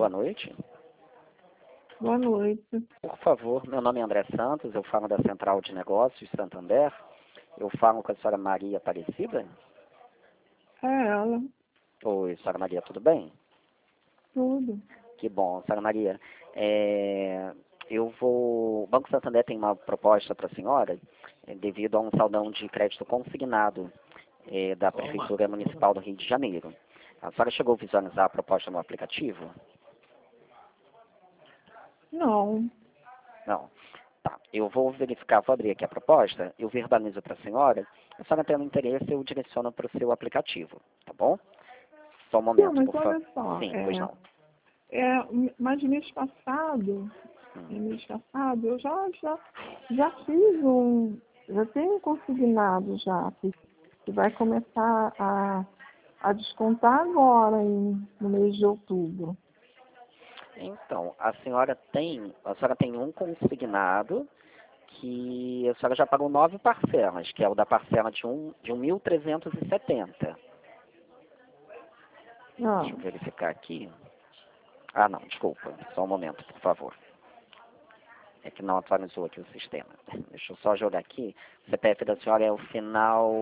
boa noite. Boa noite. Por favor, meu nome é André Santos, eu falo da Central de Negócios Santander. Eu falo com a senhora Maria Aparecida. É ela. Oi, senhora Maria, tudo bem? Tudo. Que bom, senhora Maria. O Banco Santander tem uma proposta para a senhora, devido a um saldão de crédito consignado da Prefeitura Municipal do Rio de Janeiro. A senhora chegou a visualizar a proposta no aplicativo? Não. Não. Tá, eu vou verificar, vou abrir aqui a proposta, eu verbalizo para a senhora tendo interesse, eu direciono para o seu aplicativo, tá bom? Só um momento, Não, mas por favor. olha só. Sim, pois não. Mas mês passado, eu já fiz já tenho consignado já, que vai começar a descontar agora, no mês de outubro. Então, a senhora tem um consignado que a senhora já pagou 9 parcelas, que é o da parcela de 1.370. Não. Deixa eu verificar aqui. Ah, não, desculpa. Só um momento, por favor. É que não atualizou aqui o sistema. Deixa eu só jogar aqui. O CPF da senhora é o final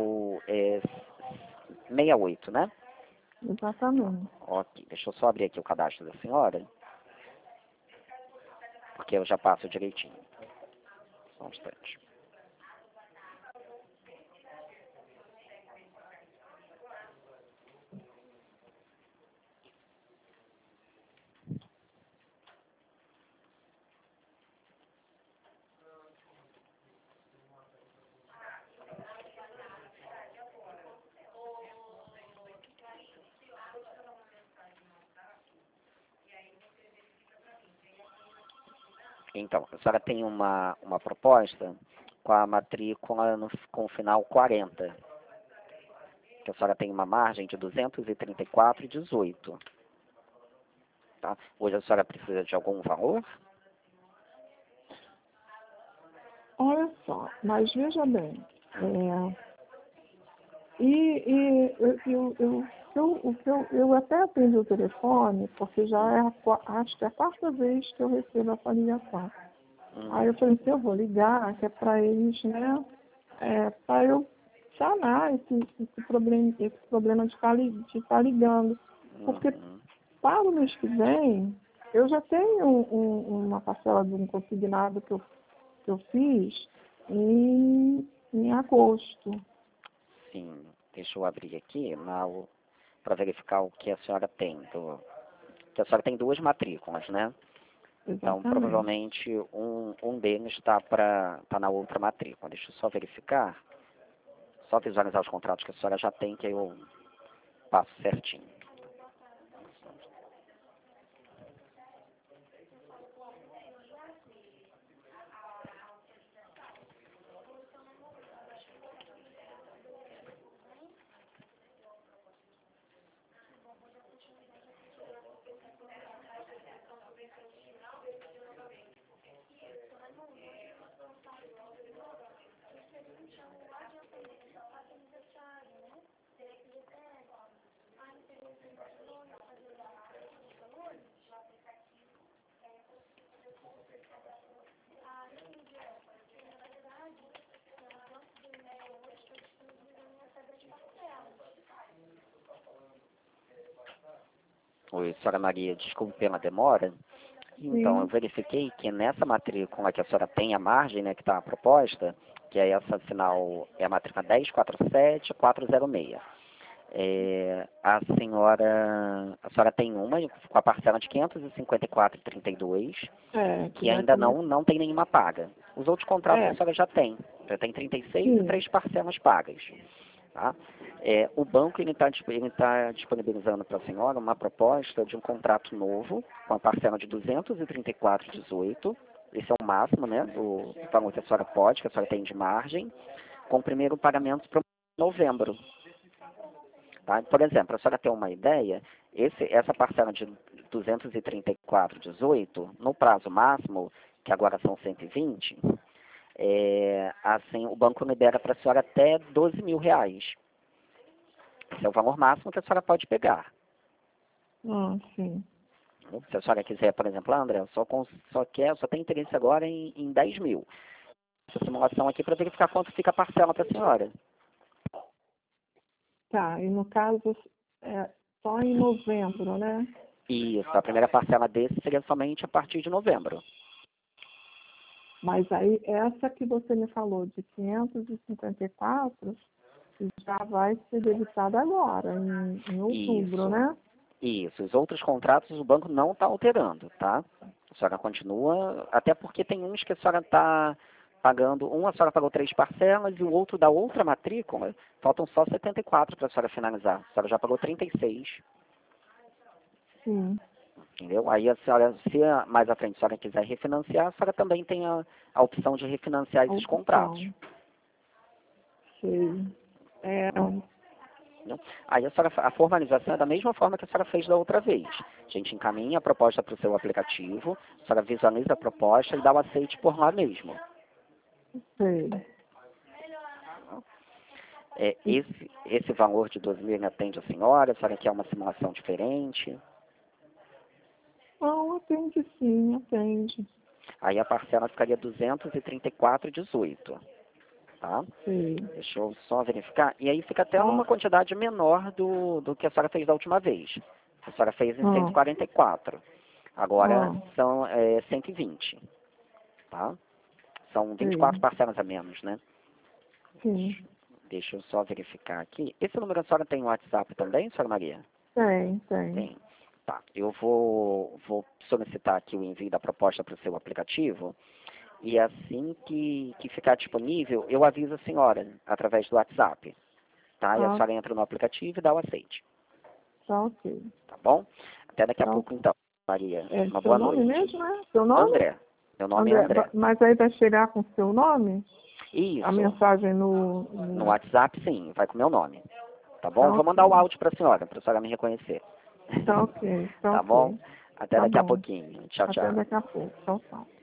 68, né? Exatamente. Ok. Deixa eu só abrir aqui o cadastro da senhora, porque eu já passo direitinho. Só um instante. Então, a senhora tem uma proposta com a matrícula com o final 40, que a senhora tem uma margem de 234,18. Tá? Hoje a senhora precisa de algum valor? Olha só, mas veja bem, eu até atendi o telefone, porque já acho que é a quarta vez que eu recebo essa ligação. Aí eu falei assim, eu vou ligar, que é para eles, né, para eu sanar esse problema de estar ligando. Porque para o mês que vem, eu já tenho uma parcela de um consignado que eu fiz em agosto. Sim, deixa eu abrir aqui para verificar o que a senhora tem. Que a senhora tem 2 matrículas, né? Então, Exatamente. provavelmente, um deles tá na outra matrícula. Deixa eu só verificar. Só visualizar os contratos que a senhora já tem, que aí eu passo certinho. Oi, senhora Maria, desculpe pela demora. Então, eu verifiquei que nessa matrícula que a senhora tem a margem, né, que está a proposta, que é essa final, é a matrícula 1047406. A senhora tem uma com a parcela de 554,32, que ainda não tem nenhuma paga. Os outros contratos a senhora já tem 36 e 3 parcelas pagas. Tá? O banco ele tá disponibilizando para a senhora uma proposta de um contrato novo, com a parcela de 234,18. Esse é o máximo, né, do valor que a senhora pode, que a senhora tem de margem, com o primeiro pagamento para novembro. Tá? Por exemplo, a senhora tem uma ideia, essa parcela de 234,18, no prazo máximo, que agora são 120, assim, o banco libera para a senhora até R$ 12.000. Esse é o valor máximo que a senhora pode pegar. Sim. Se a senhora quiser, por exemplo, André, só tem interesse agora em 10 mil. Essa simulação aqui para verificar quanto fica a parcela para a senhora. Tá, e no caso é só em novembro, né? Isso, a primeira parcela desse seria somente a partir de novembro. Mas aí essa que você me falou de 554 já vai ser debitada agora, em outubro, Isso. né? Isso, os outros contratos o banco não está alterando, tá? A senhora continua, até porque tem uns que a senhora está pagando, a senhora pagou 3 parcelas e o outro da outra matrícula, faltam só 74 para a senhora finalizar. A senhora já pagou 36, Sim. entendeu? Aí a senhora, se mais à frente a senhora quiser refinanciar, a senhora também tem a opção de refinanciar esses contratos. Sei. Entendeu? Aí a formalização é da mesma forma que a senhora fez da outra vez. A gente encaminha a proposta para o seu aplicativo, a senhora visualiza a proposta e dá o aceite por lá mesmo. Sei. Esse valor de 2.000 atende a senhora quer uma simulação diferente? Não, atende sim, atende. Aí a parcela ficaria 234,18. Tá? Sim. Deixa eu só verificar. E aí fica até numa quantidade menor do que a senhora fez da última vez. A senhora fez em 144. Agora são 120. Tá? São 24 parcelas a menos, né? Sim. Deixa eu só verificar aqui. Esse número a senhora tem WhatsApp também, senhora Maria? Tem. Tem. Tá. Eu vou solicitar aqui o envio da proposta para o seu aplicativo. E assim que ficar disponível, eu aviso a senhora através do WhatsApp. Tá? E a senhora entra no aplicativo e dá o aceite. Tá ok. Tá bom? Até daqui a pouco, então, Maria. Uma boa noite. Seu nome mesmo, né? Seu nome? André. Meu nome é André. Mas aí vai chegar com seu nome? Isso. A mensagem no... No WhatsApp, sim. Vai com meu nome. Tá bom? Tá, vou mandar o áudio para a senhora me reconhecer. Tá ok. Tá bom? Até daqui a pouquinho. Tchau, tchau. Até daqui a pouco. Tchau, tchau.